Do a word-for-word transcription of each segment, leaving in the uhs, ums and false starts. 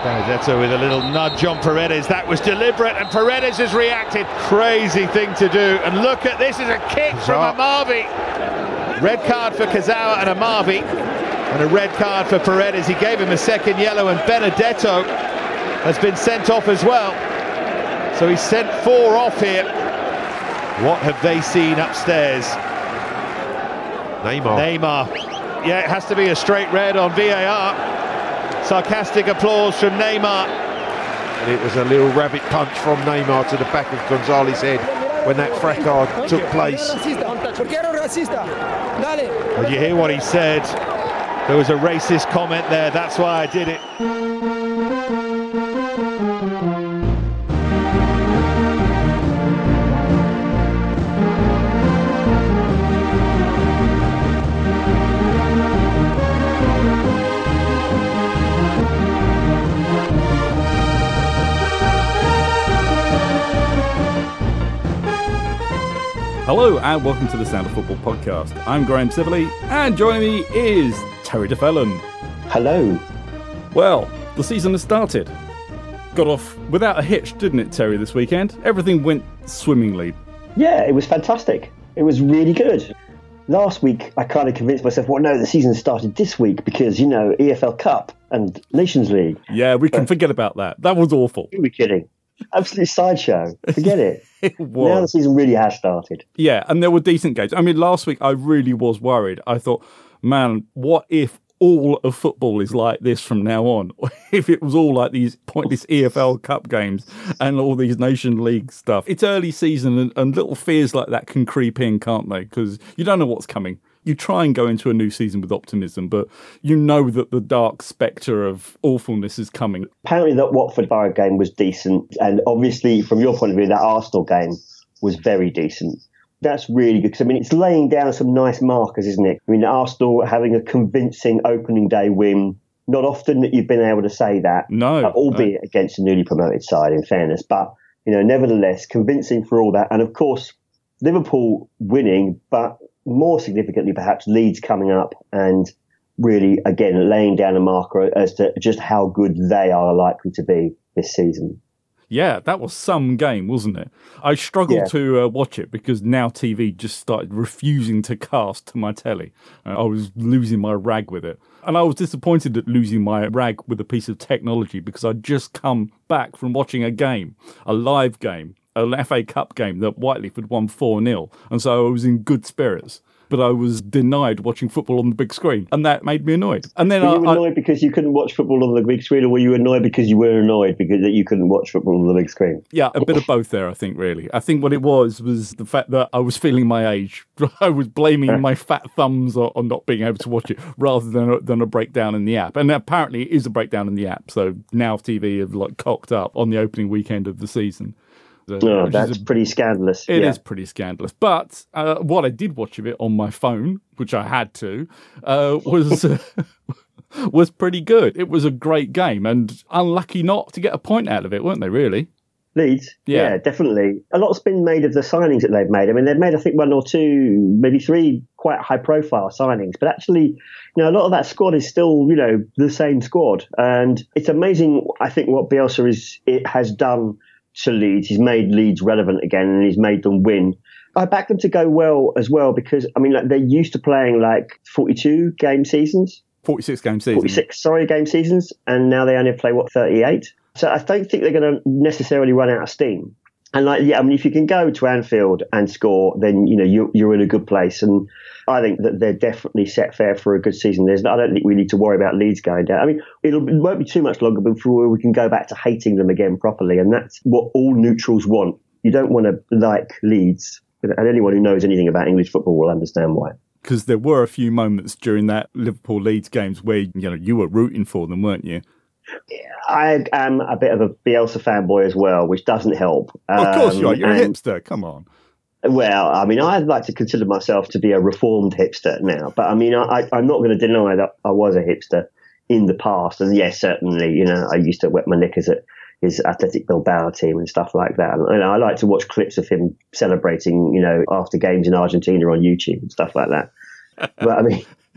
Benedetto with a little nudge on Paredes. That was deliberate, and Paredes has reacted. Crazy thing to do. And look at this, is a kick from Amavi. Red card for Kazawa and Amavi, and a red card for Paredes. He gave him a second yellow, and Benedetto has been sent off as well. So he's sent four off here. What have they seen upstairs? Neymar. Neymar. Yeah, it has to be a straight red on V A R. Sarcastic applause from Neymar. And it was a little rabbit punch from Neymar to the back of Gonzalez's head when that fracas took place. Did you hear what he said? There was a racist comment there, that's why I did it. Hello and welcome to the Sound of Football podcast. I'm Graham Sibley and joining me is Terry DeFellon. Hello. Well, the season has started. Got off without a hitch, didn't it, Terry, this weekend? Everything went swimmingly. Yeah, it was fantastic. It was really good. Last week, I kind of convinced myself, well, no, the season started this week because, you know, E F L Cup and Nations League. Yeah, we can but, forget about that. That was awful. Who are we kidding? Absolute sideshow. Forget it. It was. Now the season really has started. Yeah, and there were decent games. I mean, last week I really was worried. I thought, man, what if all of football is like this from now on? If it was all like these pointless E F L Cup games and all these Nation League stuff. It's early season and, and little fears like that can creep in, can't they? Because you don't know what's coming. You try and go into a new season with optimism, but you know that the dark spectre of awfulness is coming. Apparently that Watford Borough game was decent, and obviously from your point of view, that Arsenal game was very decent. That's really good, because I mean, it's laying down some nice markers, isn't it? I mean, Arsenal having a convincing opening day win. Not often that you've been able to say that, no, uh, albeit no. against a newly promoted side, in fairness. But, you know, nevertheless, convincing for all that. And of course, Liverpool winning, but more significantly, perhaps Leeds coming up and really, again, laying down a marker as to just how good they are likely to be this season. Yeah, that was some game, wasn't it? I struggled yeah. to uh, watch it because Now T V just started refusing to cast to my telly. Uh, I was losing my rag with it. And I was disappointed at losing my rag with a piece of technology because I'd just come back from watching a game, a live game, an F A Cup game that Whiteleaf had won four nil. And so I was in good spirits. But I was denied watching football on the big screen, and that made me annoyed. And then were I, you annoyed I, because you couldn't watch football on the big screen, or were you annoyed because you were annoyed because that you couldn't watch football on the big screen? Yeah, a bit of both there, I think, really. I think what it was was the fact that I was feeling my age. I was blaming my fat thumbs on, on not being able to watch it rather than a, than a breakdown in the app. And apparently it is a breakdown in the app, so Now T V have like cocked up on the opening weekend of the season. Uh, oh, that's a, pretty scandalous. It yeah. is pretty scandalous. But uh, what I did watch of it on my phone, which I had to, uh, was uh, was pretty good. It was a great game, and unlucky not to get a point out of it, weren't they, really? Leeds? Yeah. yeah, definitely. A lot's been made of the signings that they've made. I mean, they've made, I think, one or two, maybe three quite high-profile signings. But actually, you know, a lot of that squad is still, you know, the same squad. And it's amazing, I think, what Bielsa is, it has done to Leeds. He's made Leeds relevant again, and he's made them win. I back them to go well as well because, I mean, like they're used to playing like forty-two game seasons. forty-six game seasons. forty-six, sorry, game seasons. And now they only play, what, thirty-eight? So I don't think they're going to necessarily run out of steam. And like, yeah, I mean, if you can go to Anfield and score, then, you know, you're, you're in a good place. And I think that they're definitely set fair for a good season. There's, I don't think we need to worry about Leeds going down. I mean, it'll, it won't be too much longer before we can go back to hating them again properly. And that's what all neutrals want. You don't want to like Leeds. And anyone who knows anything about English football will understand why. Because there were a few moments during that Liverpool-Leeds games where, you know, you were rooting for them, weren't you? I am a bit of a Bielsa fanboy as well, which doesn't help. Um, of course you are. You're and, a hipster. Come on. Well, I mean, I'd like to consider myself to be a reformed hipster now. But, I mean, I, I'm not going to deny that I was a hipster in the past. And, yes, certainly, you know, I used to wet my knickers at his Athletic Bilbao team and stuff like that. And, and I like to watch clips of him celebrating, you know, after games in Argentina on YouTube and stuff like that. But, I mean...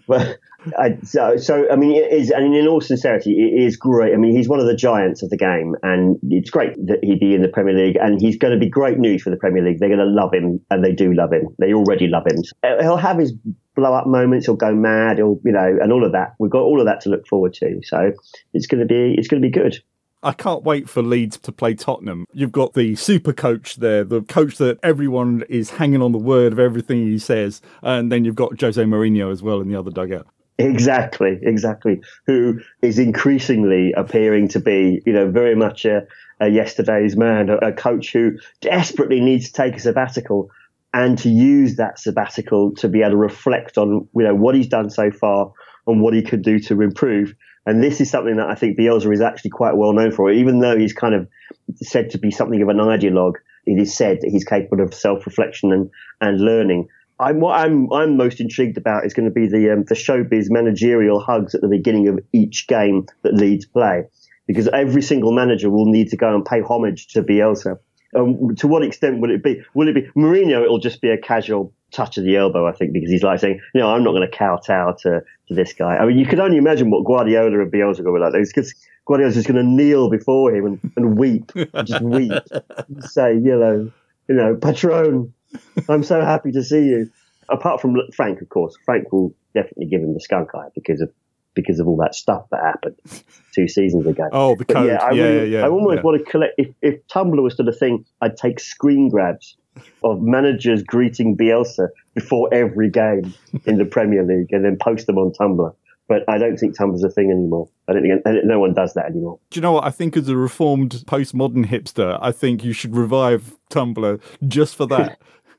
But I, so, so, I mean, it is, and in all sincerity, it is great. I mean, he's one of the giants of the game, and it's great that he'd be in the Premier League, and he's going to be great news for the Premier League. They're going to love him, and they do love him. They already love him. He'll have his blow-up moments. He'll go mad. He'll, you know, and all of that. We've got all of that to look forward to. So it's going to be, it's going to be good. I can't wait for Leeds to play Tottenham. You've got the super coach there, the coach that everyone is hanging on the word of everything he says, and then you've got Jose Mourinho as well in the other dugout. Exactly, exactly. Who is increasingly appearing to be, you know, very much a, a yesterday's man, a, a coach who desperately needs to take a sabbatical and to use that sabbatical to be able to reflect on, you know, what he's done so far and what he could do to improve. And this is something that I think Bielsa is actually quite well known for. Even though he's kind of said to be something of an ideologue, it is said that he's capable of self-reflection and, and learning. I'm, what I'm, I'm most intrigued about is going to be the um, the showbiz managerial hugs at the beginning of each game that Leeds play, because every single manager will need to go and pay homage to Bielsa. Um, to what extent will it be? Will it be Mourinho? It'll just be a casual touch of the elbow, I think, because he's like saying, you know, I'm not going to kowtow to, to this guy. I mean, you could only imagine what Guardiola and Bielsa are going to be like. Because Guardiola's just going to kneel before him and, and weep, and just weep, and say, you know, you know, Patron, I'm so happy to see you. Apart from Frank, of course, Frank will definitely give him the skunk eye because of because of all that stuff that happened two seasons ago. Oh, the code. Yeah, I, yeah, really, yeah, yeah. I almost yeah. want to collect. If, if Tumblr was still a thing, I'd take screen grabs of managers greeting Bielsa before every game in the Premier League and then post them on Tumblr. But I don't think Tumblr's a thing anymore. I don't think no one does that anymore. Do you know what? I think as a reformed postmodern hipster, I think you should revive Tumblr just for that.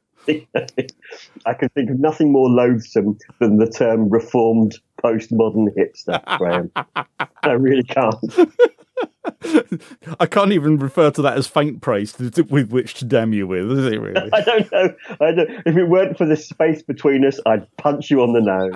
I can think of nothing more loathsome than the term reformed postmodern hipster, Graham. I really can't. I can't even refer to that as faint praise with which to damn you with, is it really? I don't know. I don't, if it weren't for the space between us, I'd punch you on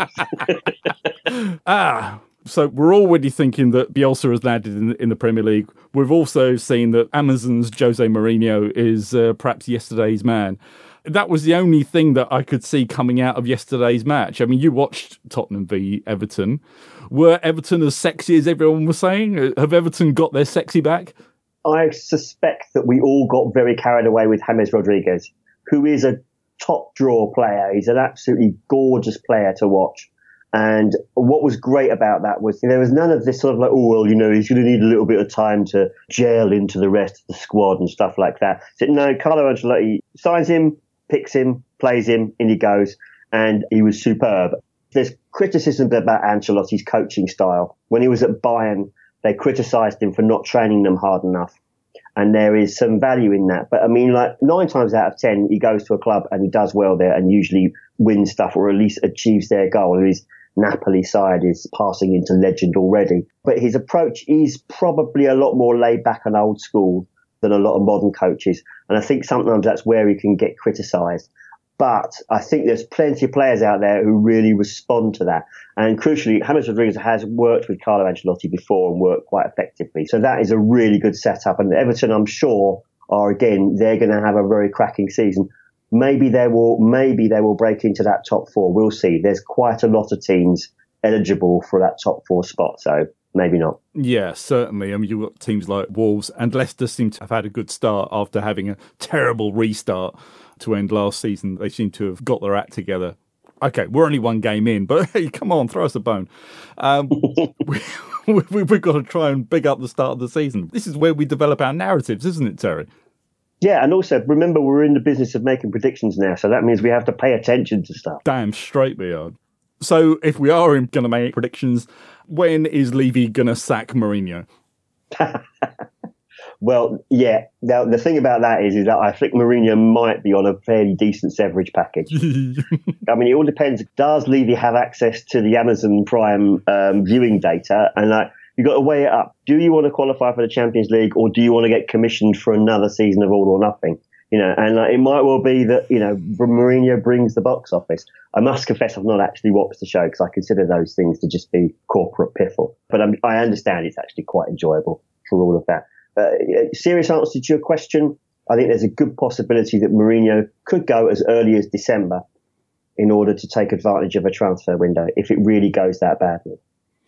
the nose. ah, so we're already thinking that Bielsa has landed in, in the Premier League. We've also seen that Amazon's Jose Mourinho is uh, perhaps yesterday's man. That was the only thing that I could see coming out of yesterday's match. I mean, you watched Tottenham v Everton. Were Everton as sexy as everyone was saying? Have Everton got their sexy back? I suspect that we all got very carried away with James Rodriguez, who is a top draw player. He's an absolutely gorgeous player to watch. And what was great about that was there was none of this sort of like, oh, well, you know, he's going to need a little bit of time to gel into the rest of the squad and stuff like that. So, no, Carlo Ancelotti signs him, picks him, plays him, in he goes, and he was superb. There's criticism about Ancelotti's coaching style. When he was at Bayern, they criticised him for not training them hard enough, and there is some value in that. But I mean, like nine times out of ten, he goes to a club and he does well there and usually wins stuff or at least achieves their goal. His Napoli side is passing into legend already. But his approach is probably a lot more laid back and old school than a lot of modern coaches. And I think sometimes that's where he can get criticised. But I think there's plenty of players out there who really respond to that. And crucially, James Rodriguez has worked with Carlo Ancelotti before and worked quite effectively. So that is a really good setup. And Everton, I'm sure, are again, they're going to have a very cracking season. Maybe they will, maybe they will break into that top four. We'll see. There's quite a lot of teams eligible for that top four spot. So maybe not. Yeah, certainly. I mean, you've got teams like Wolves and Leicester seem to have had a good start after having a terrible restart to end last season. They seem to have got their act together. Okay, we're only one game in, but hey, come on, throw us a bone. Um, we, we, we've got to try and big up the start of the season. This is where we develop our narratives, isn't it, Terry? Yeah, and also, remember, we're in the business of making predictions now, so that means we have to pay attention to stuff. Damn straight we are. So if we are going to make predictions, when is Levy going to sack Mourinho? Well, yeah. Now, the thing about that is, is that I think Mourinho might be on a fairly decent severage package. I mean, it all depends. Does Levy have access to the Amazon Prime um, viewing data? And like, you've got to weigh it up. Do you want to qualify for the Champions League, or do you want to get commissioned for another season of All or Nothing? You know, and like, it might well be that, you know, Mourinho brings the box office. I must confess I've not actually watched the show because I consider those things to just be corporate piffle. But I'm, I understand it's actually quite enjoyable for all of that. Uh, serious answer to your question, I think there's a good possibility that Mourinho could go as early as December. in order to take advantage of a transfer window if it really goes that badly.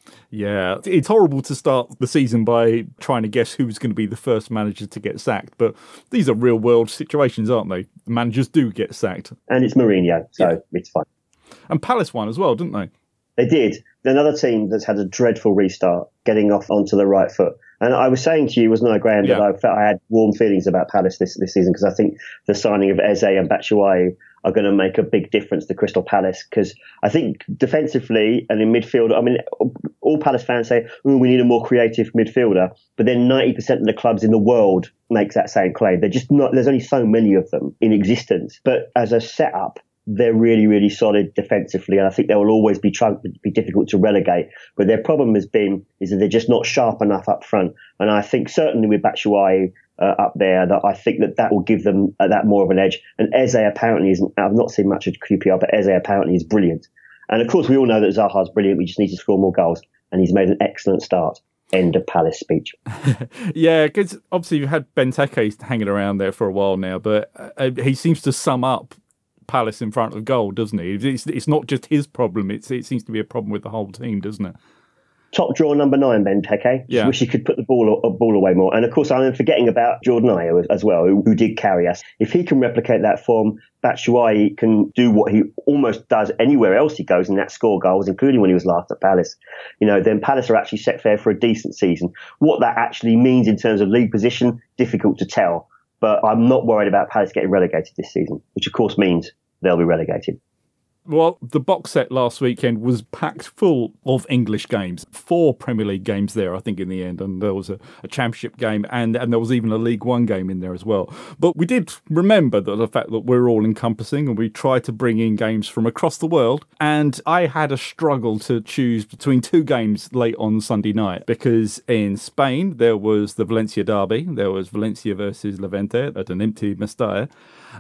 Yeah, it's horrible to start the season by trying to guess who's going to be the first manager to get sacked, but these are real world situations, aren't they? The managers do get sacked. And it's Mourinho, so yeah. It's fine. And Palace won as well, didn't they? They did. Another team that's had a dreadful restart, getting off onto the right foot. And I was saying to you, wasn't I, Graham, yeah. that I felt I had warm feelings about Palace this, this season, because I think the signing of Eze and Batshuayi are going to make a big difference to Crystal Palace, because I think defensively and in midfield, I mean, all Palace fans say, oh, we need a more creative midfielder, but then ninety percent of the clubs in the world makes that same claim. They're just not, there's only so many of them in existence. But as a setup, they're really, really solid defensively, and I think they will always be trying to be difficult to relegate. But their problem has been is that they're just not sharp enough up front. And I think certainly with Batshuayi uh, up there, that I think that that will give them uh, that more of an edge. And Eze apparently isn't. I've not seen much of Q P R, but Eze apparently is brilliant. And of course, we all know that Zaha's brilliant. We just need to score more goals, and he's made an excellent start. End of Palace speech. Yeah, because obviously you've had Benteke hanging around there for a while now, but uh, he seems to sum up Palace in front of goal, doesn't he? It's, it's not just his problem. It's, it seems to be a problem with the whole team, doesn't it? Top drawer number nine, Benteke. Just yeah. wish he could put the ball uh, ball away more. And of course, I'm forgetting about Jordan Ayew as well, who, who did carry us. If he can replicate that form, Batshuayi can do what he almost does anywhere else he goes, and that's score goals, including when he was last at Palace. You know, then Palace are actually set fair for a decent season. What that actually means in terms of league position, difficult to tell. But I'm not worried about Palace getting relegated this season, which of course means they'll be relegated. Well, the box set last weekend was packed full of English games. Four Premier League games there, I think, in the end. And there was a, a Championship game and, and there was even a League One game in there as well. But we did remember that the fact that we're all encompassing and we tried to bring in games from across the world. And I had a struggle to choose between two games late on Sunday night, because in Spain, there was the Valencia derby. There was Valencia versus Levante at an empty Mestalla.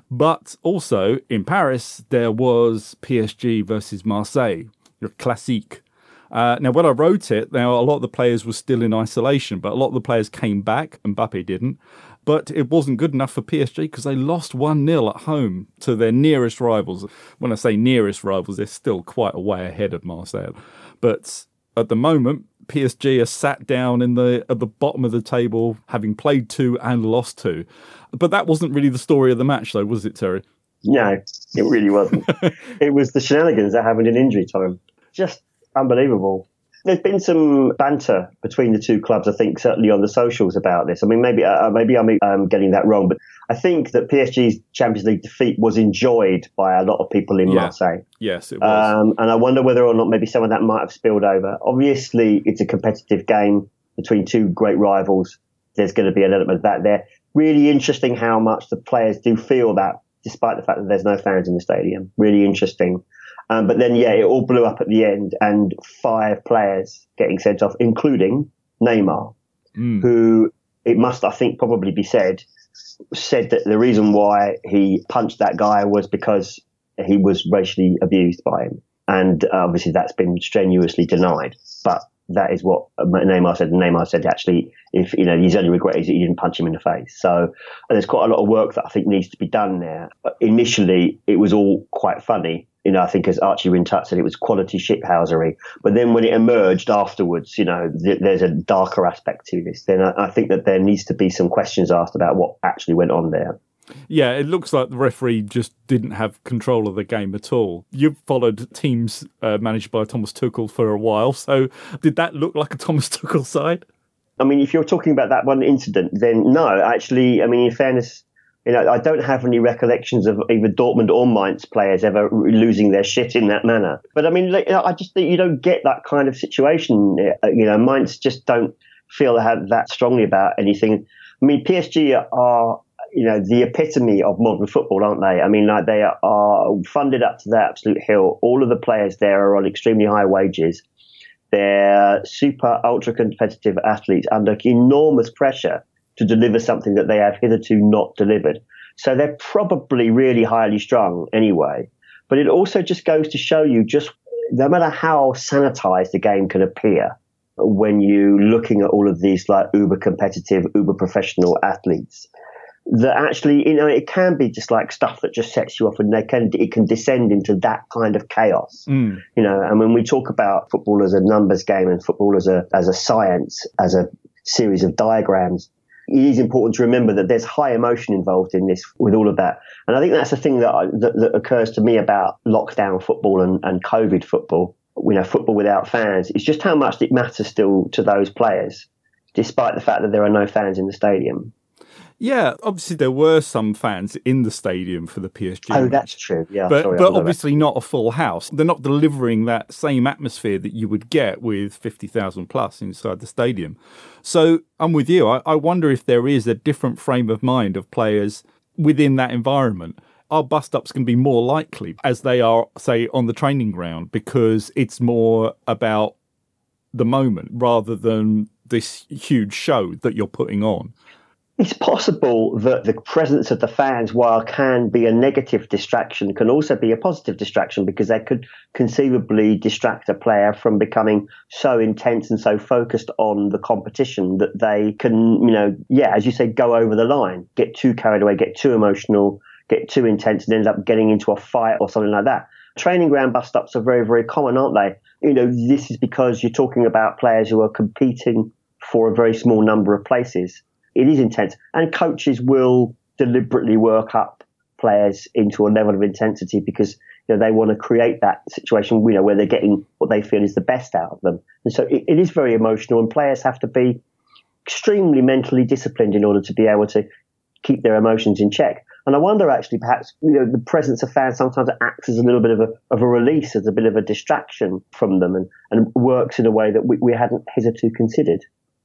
But also in Paris, there was P S G versus Marseille, your classique. Uh, now, when I wrote it, now a lot of the players were still in isolation, but a lot of the players came back. Mbappe didn't. But it wasn't good enough for P S G because they lost one nil at home to their nearest rivals. When I say nearest rivals, they're still quite a way ahead of Marseille. But at the moment, P S G are sat down in the at the bottom of the table, having played two and lost two. But that wasn't really the story of the match, though, was it, Terry? No, it really wasn't. It was the shenanigans that happened in injury time. Just unbelievable. There's been some banter between the two clubs, I think, certainly on the socials about this. I mean, maybe uh, maybe I'm um, getting that wrong, but I think that P S G's Champions League defeat was enjoyed by a lot of people in yeah. Marseille. Yes, it was. Um, and I wonder whether or not maybe some of that might have spilled over. Obviously, it's a competitive game between two great rivals. There's going to be an element of that there. Really interesting how much the players do feel that, despite the fact that there's no fans in the stadium. Really interesting. Um, but then, yeah, it all blew up at the end, and five players getting sent off, including Neymar, mm. who, it must, I think, probably be said, said that the reason why he punched that guy was because he was racially abused by him. And uh, obviously that's been strenuously denied. But that is what Neymar said. And Neymar said, actually, if you know, his only regret is that he didn't punch him in the face. So there's quite a lot of work that I think needs to be done there. But initially, it was all quite funny. You know, I think as Archie Rintut said, it was quality shiphousery. But then when it emerged afterwards, you know, th- there's a darker aspect to this. Then I, I think that there needs to be some questions asked about what actually went on there. Yeah, it looks like the referee just didn't have control of the game at all. You've followed teams uh, managed by Thomas Tuchel for a while, so did that look like a Thomas Tuchel side? I mean, if you're talking about that one incident, then no. Actually, I mean, in fairness, you know, I don't have any recollections of either Dortmund or Mainz players ever losing their shit in that manner. But I mean, I just think you don't get that kind of situation. You know, Mainz just don't feel that strongly about anything. I mean, P S G are, you know, the epitome of modern football, aren't they? I mean, like, they are funded up to the absolute hill. All of the players there are on extremely high wages. They're super ultra competitive athletes under enormous pressure to deliver something that they have hitherto not delivered. So they're probably really highly strung anyway. But it also just goes to show you just no matter how sanitized the game can appear, when you're looking at all of these like uber competitive, uber professional athletes, that actually, you know, it can be just like stuff that just sets you off, and they can it can descend into that kind of chaos. Mm. You know, and when we talk about football as a numbers game and football as a as a science, as a series of diagrams, it is important to remember that there's high emotion involved in this with all of that. And I think that's the thing that, I, that, that occurs to me about lockdown football and, and COVID football, you know, football without fans. It's just how much it matters still to those players, despite the fact that there are no fans in the stadium. Yeah, obviously there were some fans in the stadium for the P S G. Oh, match, that's true. Yeah, but sorry, but obviously that. Not a full house. They're not delivering that same atmosphere that you would get with fifty thousand plus inside the stadium. So I'm with you. I, I wonder if there is a different frame of mind of players within that environment. Are bust-ups going to be more likely as they are, say, on the training ground, because it's more about the moment rather than this huge show that you're putting on? It's possible that the presence of the fans, while can be a negative distraction, can also be a positive distraction, because they could conceivably distract a player from becoming so intense and so focused on the competition that they can, you know, yeah, as you say, go over the line, get too carried away, get too emotional, get too intense, and end up getting into a fight or something like that. Training ground bust-ups are very, very common, aren't they? You know, this is because you're talking about players who are competing for a very small number of places. It is intense, and coaches will deliberately work up players into a level of intensity because, you know, they want to create that situation, you know, where they're getting what they feel is the best out of them. And so it, it is very emotional, and players have to be extremely mentally disciplined in order to be able to keep their emotions in check. And I wonder, actually, perhaps, you know, the presence of fans sometimes acts as a little bit of a of a release, as a bit of a distraction from them, and, and works in a way that we, we hadn't hitherto considered.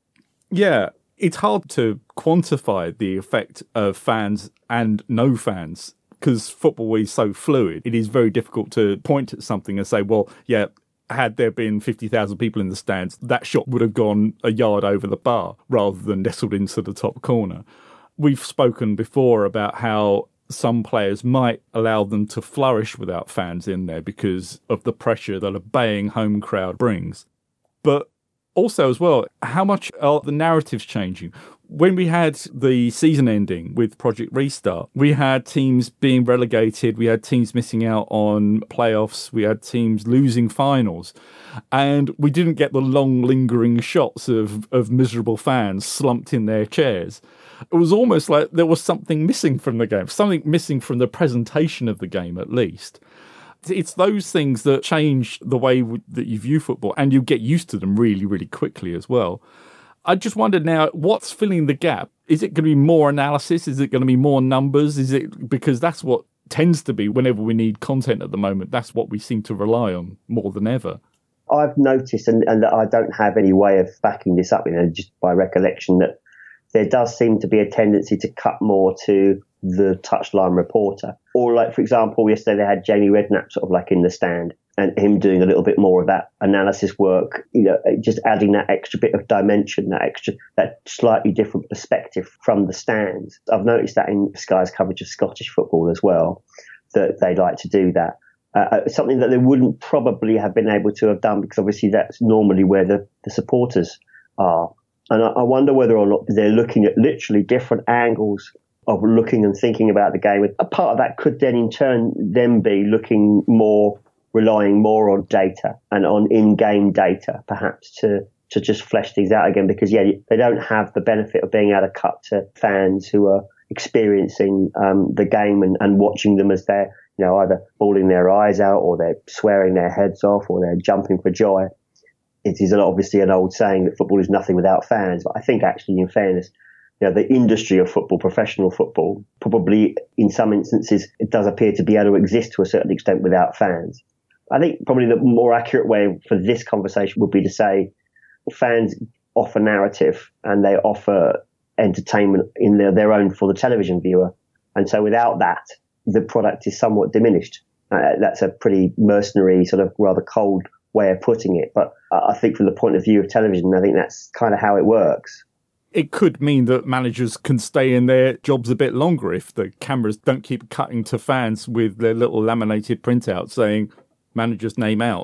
Yeah. It's hard to quantify the effect of fans and no fans because football is so fluid. It is very difficult to point at something and say, well, yeah, had there been fifty thousand people in the stands, that shot would have gone a yard over the bar rather than nestled into the top corner. We've spoken before about how some players might allow them to flourish without fans in there because of the pressure that a baying home crowd brings. But also, as well, how much are the narratives changing? When we had the season ending with Project Restart, we had teams being relegated, we had teams missing out on playoffs, we had teams losing finals, and we didn't get the long lingering shots of, of miserable fans slumped in their chairs. It was almost like there was something missing from the game, something missing from the presentation of the game at least. It's those things that change the way that you view football, and you get used to them really, really quickly as well. I just wonder now, what's filling the gap? Is it going to be more analysis? Is it going to be more numbers? Is it because that's what tends to be whenever we need content at the moment? That's what we seem to rely on more than ever. I've noticed, and, and I don't have any way of backing this up, you know, just by recollection, that there does seem to be a tendency to cut more to the touchline reporter. Or like, for example, yesterday they had Jamie Redknapp sort of like in the stand, and him doing a little bit more of that analysis work, you know, just adding that extra bit of dimension, that extra, that slightly different perspective from the stands. I've noticed that in Sky's coverage of Scottish football as well, that they like to do that. Uh, something that they wouldn't probably have been able to have done, because obviously that's normally where the, the supporters are. And I, I wonder whether or not they're looking at literally different angles of looking and thinking about the game. A part of that could then in turn then be looking more, relying more on data and on in-game data, perhaps, to, to just flesh things out again, because, yeah, they don't have the benefit of being able to cut to fans who are experiencing um, the game and, and watching them as they're, you know, either bawling their eyes out or they're swearing their heads off or they're jumping for joy. It is obviously an old saying that football is nothing without fans, but I think actually, in fairness, you know, the industry of football, professional football, probably in some instances, it does appear to be able to exist to a certain extent without fans. I think probably the more accurate way for this conversation would be to say fans offer narrative and they offer entertainment in their, their own for the television viewer. And so without that, the product is somewhat diminished. Uh, that's a pretty mercenary, sort of rather cold way of putting it. But I think from the point of view of television, I think that's kind of how it works. It could mean that managers can stay in their jobs a bit longer if the cameras don't keep cutting to fans with their little laminated printout saying manager's name out.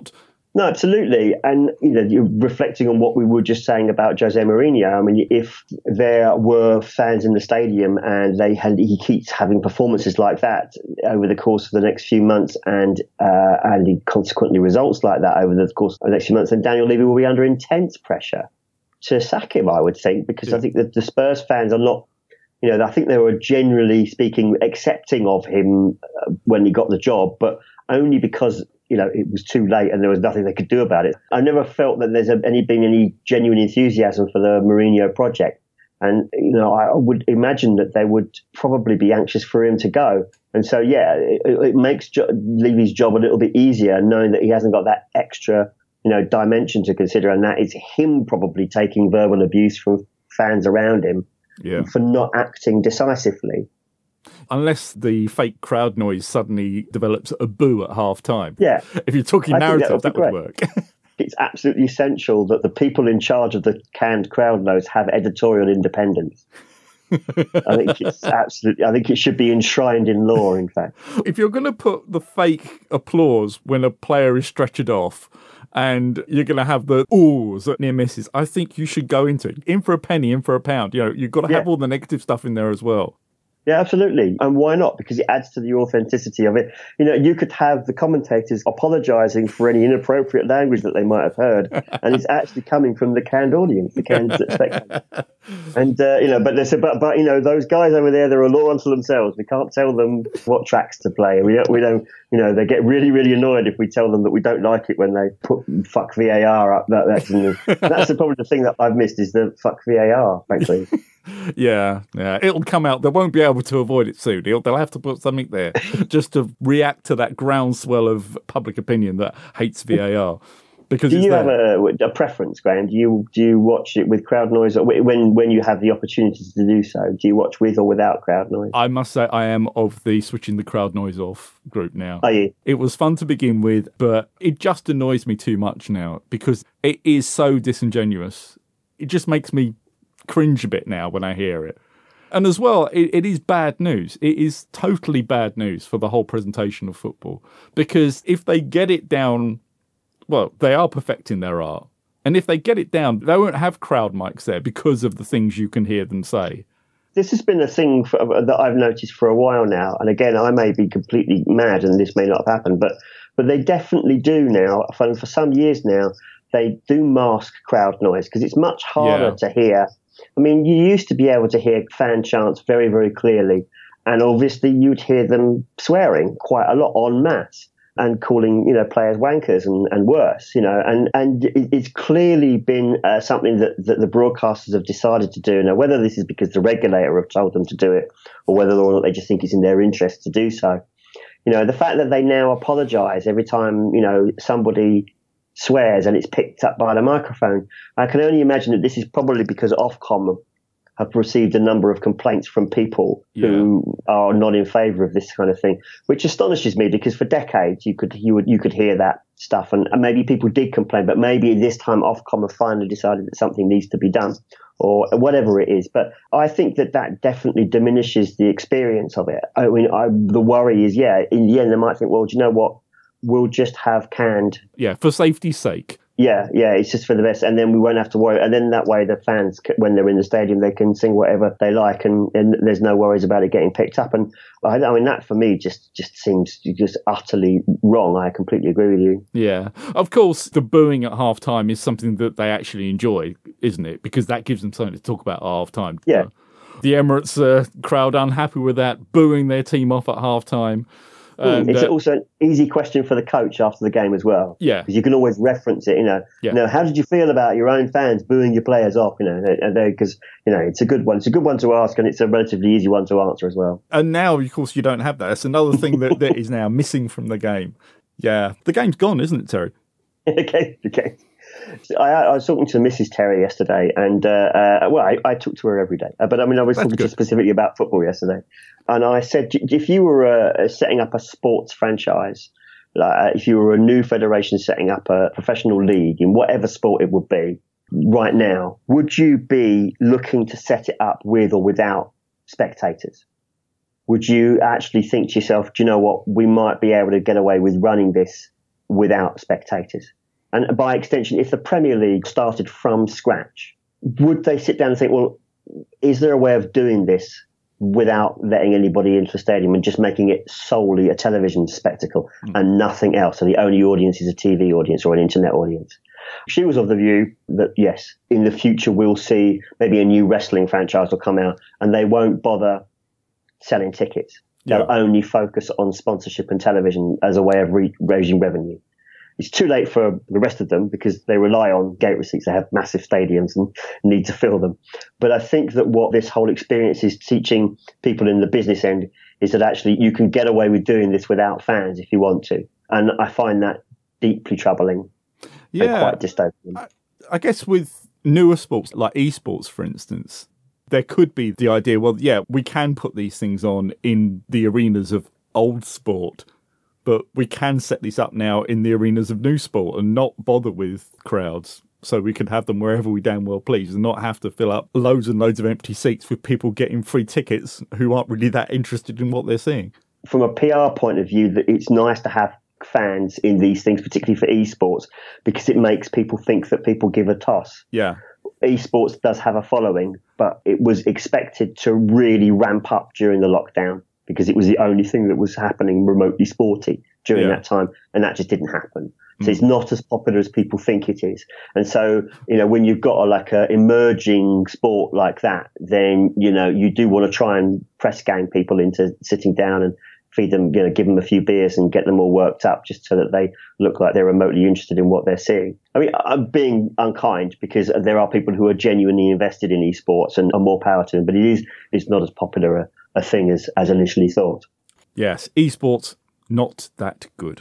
No, absolutely. And, you know, you're reflecting on what we were just saying about Jose Mourinho. I mean, if there were fans in the stadium and they had, he keeps having performances like that over the course of the next few months and, uh, and consequently results like that over the course of the next few months, then Daniel Levy will be under intense pressure to sack him, I would think, because yeah. I think that the Spurs fans are not, you know, I think they were generally speaking accepting of him when he got the job, but only because, you know, it was too late and there was nothing they could do about it. I never felt that there's any been any genuine enthusiasm for the Mourinho project. And, you know, I would imagine that they would probably be anxious for him to go. And so, yeah, it, it makes jo- Levy's job a little bit easier knowing that he hasn't got that extra, you know, dimension to consider. And that is him probably taking verbal abuse from fans around him yeah. for not acting decisively. Unless the fake crowd noise suddenly develops a boo at half time. Yeah. If you're talking I narrative, that would, that would work. It's absolutely essential that the people in charge of the canned crowd noise have editorial independence. I think it's absolutely, I think it should be enshrined in law, in fact. If you're going to put the fake applause when a player is stretchered off and you're going to have the oohs at near misses, I think you should go into it. In for a penny, in for a pound. You know, you've got to have yeah. all the negative stuff in there as well. Yeah, absolutely. And why not? Because it adds to the authenticity of it. You know, you could have the commentators apologising for any inappropriate language that they might have heard, and it's actually coming from the canned audience, the canned spectators. And, uh, you know, but, there's a, but, but, you know, those guys over there, they're a law unto themselves. We can't tell them what tracks to play. We don't, we don't, you know, they get really, really annoyed if we tell them that we don't like it when they put fuck V A R up. That, that's, you know, that's probably the thing that I've missed is the fuck V A R, frankly. Yeah, yeah, it'll come out. They won't be able to avoid it soon. They'll, they'll have to put something there just to react to that groundswell of public opinion that hates V A R. Because do it's you there. have a, a preference, Graham? Do you do you watch it with crowd noise, or when when you have the opportunity to do so? Do you watch with or without crowd noise? I must say, I am of the switching the crowd noise off group now. Are you? It was fun to begin with, but it just annoys me too much now because it is so disingenuous. It just makes me cringe a bit now when I hear it. And as well, it, it is bad news. It is totally bad news for the whole presentation of football. Because if they get it down, well, they are perfecting their art. And if they get it down, they won't have crowd mics there because of the things you can hear them say. This has been a thing for, that I've noticed for a while now. And again, I may be completely mad and this may not have happened, but, but they definitely do now. For, for some years now, they do mask crowd noise because it's much harder yeah. to hear. I mean, you used to be able to hear fan chants very, very clearly. And obviously you'd hear them swearing quite a lot en masse and calling, you know, players wankers and, and worse, you know. And, and it's clearly been uh, something that, that the broadcasters have decided to do. Now, whether this is because the regulator have told them to do it or whether or not they just think it's in their interest to do so. You know, the fact that they now apologise every time, you know, somebody swears and it's picked up by the microphone. I can only imagine that this is probably because Ofcom have received a number of complaints from people yeah. who are not in favour of this kind of thing, which astonishes me because for decades you could you would you could hear that stuff and, and maybe people did complain, but maybe this time Ofcom have finally decided that something needs to be done or whatever it is. But I think that that definitely diminishes the experience of it. I mean, I, the worry is, yeah, in the end they might think, well, do you know what? We'll just have canned. Yeah, for safety's sake. Yeah, yeah, it's just for the best. And then we won't have to worry. And then that way the fans, when they're in the stadium, they can sing whatever they like and, and there's no worries about it getting picked up. And I, I mean, that for me just, just seems just utterly wrong. I completely agree with you. Yeah. Of course, the booing at half-time is something that they actually enjoy, isn't it? Because that gives them something to talk about at half-time. Yeah. Uh, the Emirates uh, crowd unhappy with that, booing their team off at half-time. And, it's uh, also an easy question for the coach after the game as well. Yeah. Because you can always reference it, you know. Yeah. You know, how did you feel about your own fans booing your players off? You know, because, you know, it's a good one. It's a good one to ask and it's a relatively easy one to answer as well. And now, of course, you don't have that. That's another thing that, that is now missing from the game. Yeah. The game's gone, isn't it, Terry? okay, okay. I, I was talking to Missus Terry yesterday, and uh, uh, well, I, I talk to her every day. Uh, but I mean, I was That's talking good. to her specifically about football yesterday, and I said, if you were uh, setting up a sports franchise, like if you were a new federation setting up a professional league in whatever sport it would be, right now, would you be looking to set it up with or without spectators? Would you actually think to yourself, do you know what, we might be able to get away with running this without spectators? And by extension, if the Premier League started from scratch, would they sit down and think, well, is there a way of doing this without letting anybody into the stadium and just making it solely a television spectacle mm. and nothing else? So the only audience is a T V audience or an internet audience. She was of the view that, yes, in the future we'll see maybe a new wrestling franchise will come out and they won't bother selling tickets. They'll yeah. only focus on sponsorship and television as a way of re- raising revenue. It's too late for the rest of them because they rely on gate receipts. They have massive stadiums and need to fill them. But I think that what this whole experience is teaching people in the business end is that actually you can get away with doing this without fans if you want to. And I find that deeply troubling yeah, and quite dystopian. I, I guess with newer sports like esports, for instance, there could be the idea, well, yeah, we can put these things on in the arenas of old sport, but we can set these up now in the arenas of new sport and not bother with crowds, so we can have them wherever we damn well please and not have to fill up loads and loads of empty seats with people getting free tickets who aren't really that interested in what they're seeing. From a P R point of view, that it's nice to have fans in these things, particularly for esports, because it makes people think that people give a toss. Yeah. Esports does have a following, but it was expected to really ramp up during the lockdown because it was the only thing that was happening remotely sporty during yeah. that time, and that just didn't happen. So mm. it's not as popular as people think it is. And so, you know, when you've got a, like a emerging sport like that, then, you know, you do want to try and press gang people into sitting down and feed them, you know, give them a few beers and get them all worked up just so that they look like they're remotely interested in what they're seeing. I mean, I'm being unkind because there are people who are genuinely invested in esports and are more power to them, but it is it's not as popular a, a thing as, as initially thought. Yes, esports, not that good.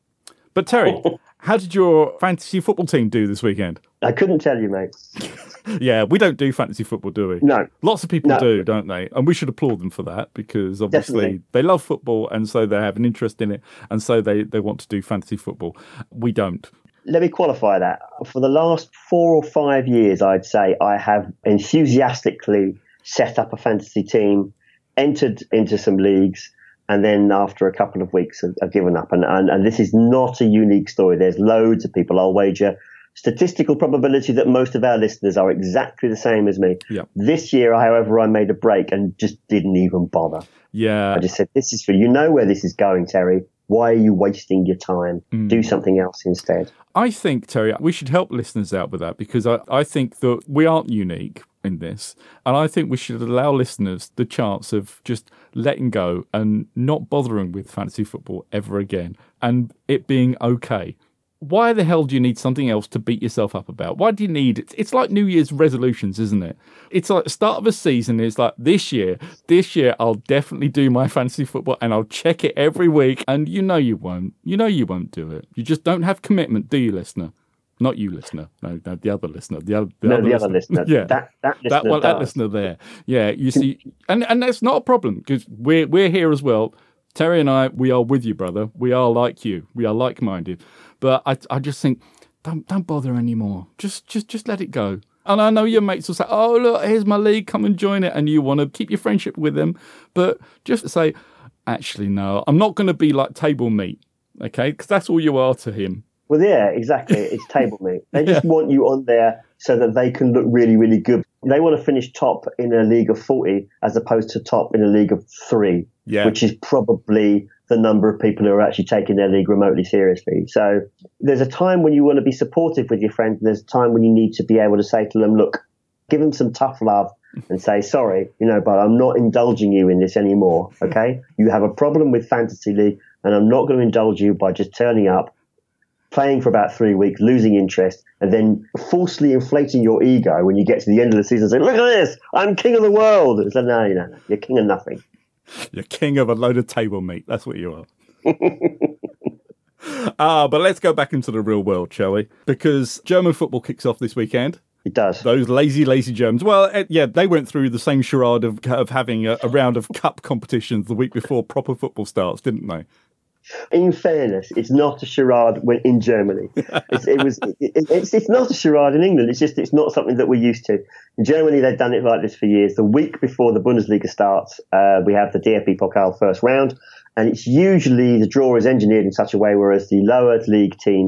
But Terry, how did your fantasy football team do this weekend? I couldn't tell you, mate. Yeah, we don't do fantasy football, do we? No. Lots of people no. do, don't they? And we should applaud them for that because obviously Definitely. They love football and so they have an interest in it and so they, they want to do fantasy football. We don't. Let me qualify that. For the last four or five years, I'd say I have enthusiastically set up a fantasy team, entered into some leagues, and then after a couple of weeks, I've, I've given up. And, and, and this is not a unique story. There's loads of people. I'll wager statistical probability that most of our listeners are exactly the same as me. Yep. This year, however, I made a break and just didn't even bother. Yeah. I just said, this is for you know where this is going, Terry. Why are you wasting your time? Mm. Do something else instead. I think, Terry, we should help listeners out with that because I, I think that we aren't unique in this. And I think we should allow listeners the chance of just letting go and not bothering with fantasy football ever again and it being okay. Why the hell do you need something else to beat yourself up about? Why do you need it? It's like New Year's resolutions, isn't it? It's like the start of a season. It's like this year, this year, I'll definitely do my fantasy football and I'll check it every week. And you know you won't. You know you won't do it. You just don't have commitment, do you, listener? Not you, listener. No, no the other listener. The other, the no, other the listener. other listener. Yeah, that that listener. That one, that listener there. Yeah, you see, and and that's not a problem because we're we're here as well. Terry and I, we are with you, brother. We are like you. We are like-minded. But I, I just think, don't, don't bother anymore. Just, just, just let it go. And I know your mates will say, "Oh, look, here's my league. Come and join it." And you want to keep your friendship with them, but just say, "Actually, no, I'm not going to be like table meat, okay? Because that's all you are to him." Well, yeah, exactly. It's table meat. They just yeah. want you on there so that they can look really, really good. They want to finish top in a league of forty as opposed to top in a league of three, yeah. which is probably the number of people who are actually taking their league remotely seriously. So there's a time when you want to be supportive with your friends, and there's a time when you need to be able to say to them, look, give them some tough love and say, sorry, you know, but I'm not indulging you in this anymore, okay? You have a problem with Fantasy League, and I'm not going to indulge you by just turning up, playing for about three weeks, losing interest, and then falsely inflating your ego when you get to the end of the season and say, look at this, I'm king of the world. It's like, no, you know, you're king of nothing. You're king of a load of table meat. That's what you are. Ah, uh, but let's go back into the real world, shall we? Because German football kicks off this weekend. It does. Those lazy, lazy Germans. Well, yeah, they went through the same charade of, of having a, a round of cup competitions the week before proper football starts, didn't they? In fairness, it's not a charade when in Germany. It's, it was. It, it's, it's not a charade in England. It's just it's not something that we're used to. In Germany, they've done it like this for years. The week before the Bundesliga starts, uh, we have the D F B Pokal first round, and it's usually the draw is engineered in such a way whereas the lower league teams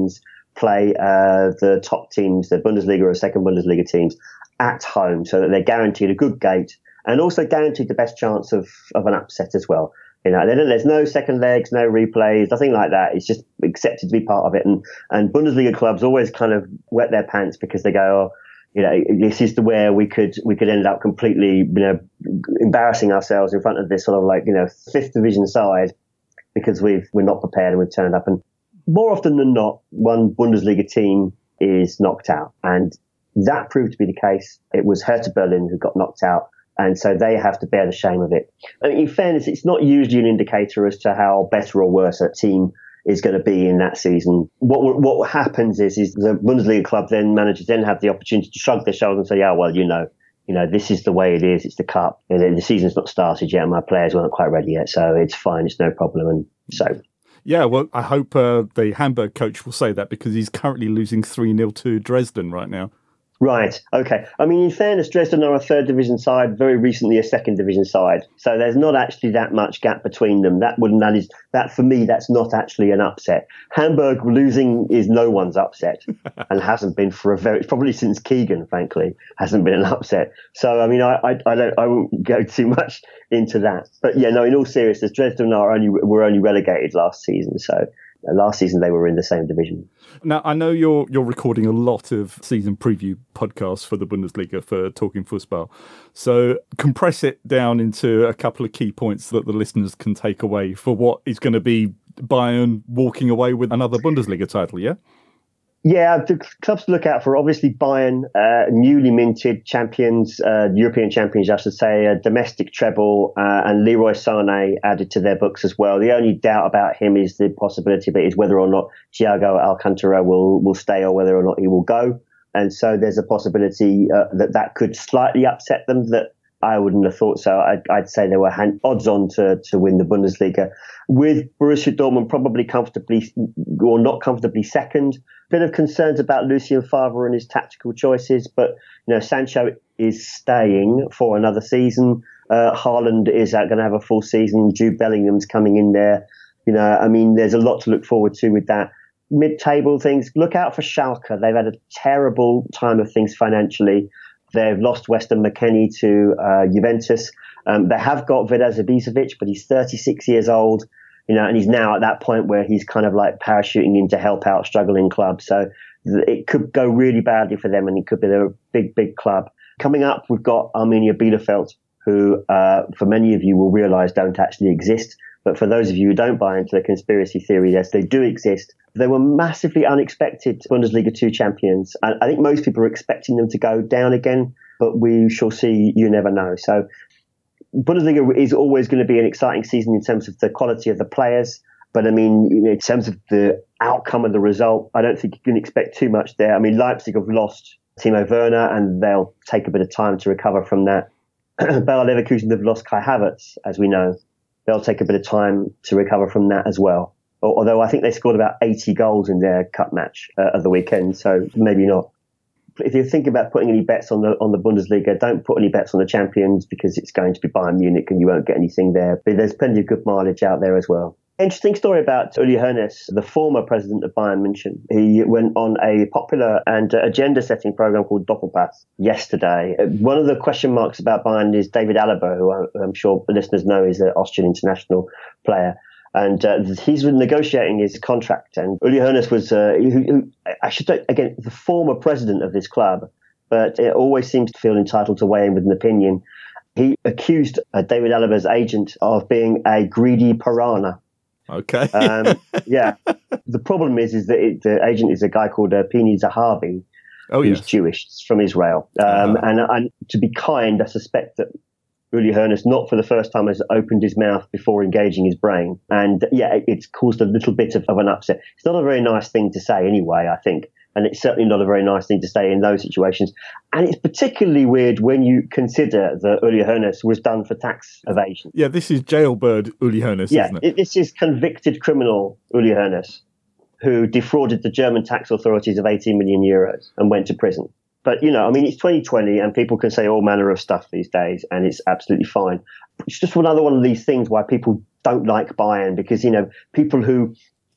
play uh, the top teams, the Bundesliga or second Bundesliga teams, at home, so that they're guaranteed a good gate and also guaranteed the best chance of, of an upset as well. You know, there's no second legs, no replays, nothing like that. It's just accepted to be part of it. And, and Bundesliga clubs always kind of wet their pants because they go, oh, you know, this is the where we could we could end up completely, you know, embarrassing ourselves in front of this sort of like, you know, fifth division side because we've we're not prepared and we've turned up. And more often than not, one Bundesliga team is knocked out, and that proved to be the case. It was Hertha Berlin who got knocked out. And so they have to bear the shame of it. I mean, in fairness, it's not usually an indicator as to how better or worse a team is going to be in that season. What what happens is, is the Bundesliga club then managers then have the opportunity to shrug their shoulders and say, "Yeah, well, you know, you know, this is the way it is. It's the cup. You know, the season's not started yet, and my players weren't quite ready yet, so it's fine. It's no problem." And so. Yeah, well, I hope uh, the Hamburg coach will say that because he's currently losing three nil to Dresden right now. Right. Okay. I mean, in fairness, Dresden are a third division side, very recently a second division side. So there's not actually that much gap between them. That wouldn't, that is, that for me, that's not actually an upset. Hamburg losing is no one's upset and hasn't been for a very, probably since Keegan, frankly, hasn't been an upset. So, I mean, I, I, I don't, I won't go too much into that. But yeah, no, in all seriousness, Dresden are only, were only relegated last season. So last season they were in the same division. Now, I know you're you're recording a lot of season preview podcasts for the Bundesliga for Talking Fußball. So compress it down into a couple of key points that the listeners can take away for what is going to be Bayern walking away with another Bundesliga title, yeah? Yeah, the clubs to look out for, obviously Bayern, uh, newly minted champions, uh, European champions, I should say, a domestic treble, uh, and Leroy Sané added to their books as well. The only doubt about him is the possibility of it is whether or not Thiago Alcantara will, will stay or whether or not he will go. And so there's a possibility uh, that that could slightly upset them. That I wouldn't have thought so. I'd, I'd say they were hand, odds on to, to win the Bundesliga, with Borussia Dortmund probably comfortably or not comfortably second. Bit of concerns about Lucien Favre and his tactical choices, but you know, Sancho is staying for another season. Uh, Haaland is going to have a full season. Jude Bellingham's coming in there. You know, I mean, there's a lot to look forward to with that. Mid-table things, look out for Schalke. They've had a terrible time of things financially. They've lost Weston McKennie to uh, Juventus. Um, they have got Vedar Ibisevic, but he's thirty-six years old, you know, and he's now at that point where he's kind of like parachuting in to help out struggling clubs. So th- it could go really badly for them, and it could be a big, big club. Coming up, we've got Arminia Bielefeld, who, uh, for many of you will realise don't actually exist. But for those of you who don't buy into the conspiracy theory, yes, they do exist. They were massively unexpected Bundesliga two champions. And I think most people are expecting them to go down again, but we shall see. You never know. So Bundesliga is always going to be an exciting season in terms of the quality of the players. But I mean, you know, in terms of the outcome of the result, I don't think you can expect too much there. I mean, Leipzig have lost Timo Werner, and they'll take a bit of time to recover from that. Bayer Leverkusen have lost Kai Havertz, as we know. They'll take a bit of time to recover from that as well. Although I think they scored about eighty goals in their cup match uh, of the weekend, so maybe not. If you think about putting any bets on the on the Bundesliga, don't put any bets on the champions because it's going to be Bayern Munich and you won't get anything there. But there's plenty of good mileage out there as well. Interesting story about Uli Hoeneß, the former president of Bayern München. He went on a popular and uh, agenda-setting program called Doppelpass yesterday. Uh, one of the question marks about Bayern is David Alaba, who I, I'm sure listeners know is an Austrian international player. And uh, he's been negotiating his contract. And Uli Hoeneß was, uh, who, who, I should say, again, the former president of this club, but it always seems to feel entitled to weigh in with an opinion. He accused uh, David Alaba's agent of being a greedy piranha. Okay. um, yeah. The problem is, is that it, the agent is a guy called uh, Pini Zahavi, oh, who's yes. Jewish, from Israel. Um, uh-huh. and, and to be kind, I suspect that Uli Hoeneß, not for the first time, has opened his mouth before engaging his brain. And yeah, it, it's caused a little bit of, of an upset. It's not a very nice thing to say anyway, I think. And it's certainly not a very nice thing to say in those situations. And it's particularly weird when you consider that Uli Hoeneß was done for tax evasion. Yeah, this is jailbird Uli Hoeneß, yeah, isn't it? it? This is convicted criminal Uli Hoeneß, who defrauded the German tax authorities of eighteen million euros and went to prison. But, you know, I mean, it's twenty twenty and people can say all manner of stuff these days and it's absolutely fine. It's just another one of these things why people don't like Bayern because, you know, people who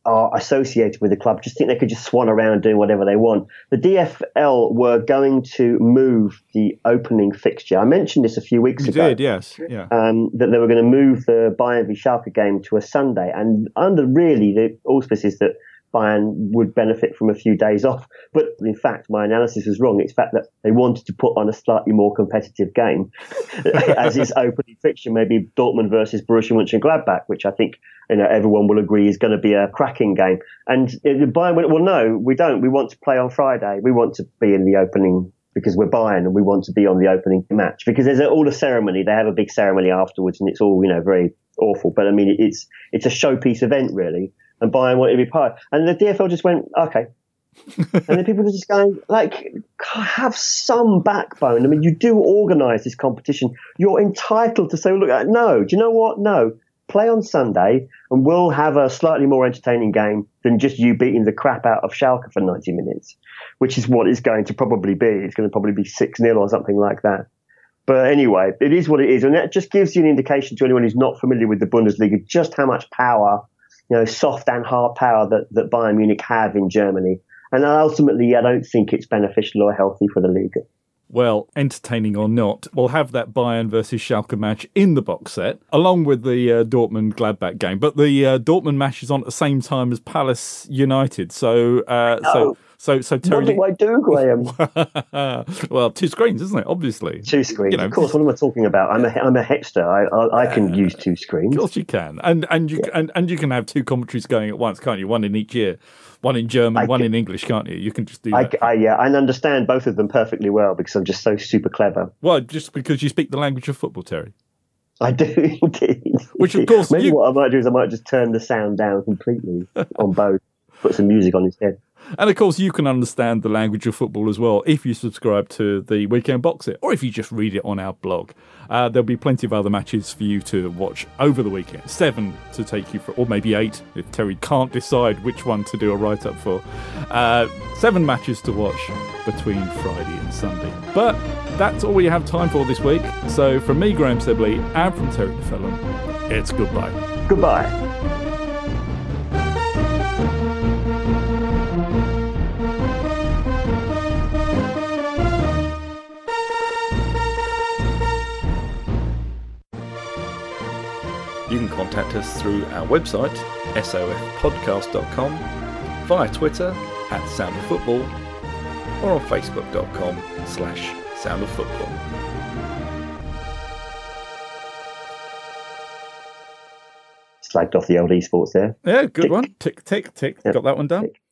are associated with the club just think they could just swan around doing whatever they want. The D F L were going to move the opening fixture. I mentioned this a few weeks you ago. did, yes. Yeah. Um, that they were going to move the Bayern v Schalke game to a Sunday. And under really the auspices that Bayern would benefit from a few days off. But in fact, my analysis was wrong. It's the fact that they wanted to put on a slightly more competitive game as its opening fixture, maybe Dortmund versus Borussia Mönchengladbach, which I think you know everyone will agree is going to be a cracking game. And Bayern went, well, no, we don't. We want to play on Friday. We want to be in the opening because we're Bayern and we want to be on the opening match. Because there's all a ceremony. They have a big ceremony afterwards and it's all, you know, very awful. But I mean, it's it's a showpiece event, really. And Bayern wanted to be part. And the D F L just went, okay. And then people were just going, like, have some backbone. I mean, you do organise this competition. You're entitled to say, look, no, do you know what? No. Play on Sunday and we'll have a slightly more entertaining game than just you beating the crap out of Schalke for ninety minutes, which is what it's going to probably be. It's going to probably be six nil or something like that. But anyway, it is what it is. And that just gives you an indication to anyone who's not familiar with the Bundesliga just how much power, you know, soft and hard power that, that Bayern Munich have in Germany. And ultimately, I don't think it's beneficial or healthy for the league. Well, entertaining or not, we'll have that Bayern versus Schalke match in the box set, along with the uh, Dortmund-Gladbach game. But the uh, Dortmund match is on at the same time as Palace United. So, uh, no. so, so, so, Terry. What do I do, Graham? Well, two screens, isn't it? Obviously, two screens. You know, of course. What am I talking about? I'm a I'm a hipster. I I, I can uh, use two screens. Of course, you can, and and you yeah. and, and you can have two commentaries going at once, can't you? One in each ear. One in German, I one can, in English, can't you? You can just do that. I, I, yeah, I understand both of them perfectly well because I'm just so super clever. Well, just because you speak the language of football, Terry. I do indeed. Which, of course, maybe you... what I might do is I might just turn the sound down completely on both, put some music on instead. And of course, you can understand the language of football as well if you subscribe to the Weekend Box Set or if you just read it on our blog. Uh, there'll be plenty of other matches for you to watch over the weekend. Seven to take you for, or maybe eight if Terry can't decide which one to do a write-up for. Uh, seven matches to watch between Friday and Sunday. But that's all we have time for this week. So from me, Graham Sibley, and from Terry DeFellon, it's goodbye. Goodbye. You can contact us through our website, S O F podcast dot com, via Twitter at Sound of Football, or on facebook dot com slash Sound of Football. Slagged off the old esports there. Yeah, good tick. one. Tick, tick, tick. Yep. Got that one done. Tick.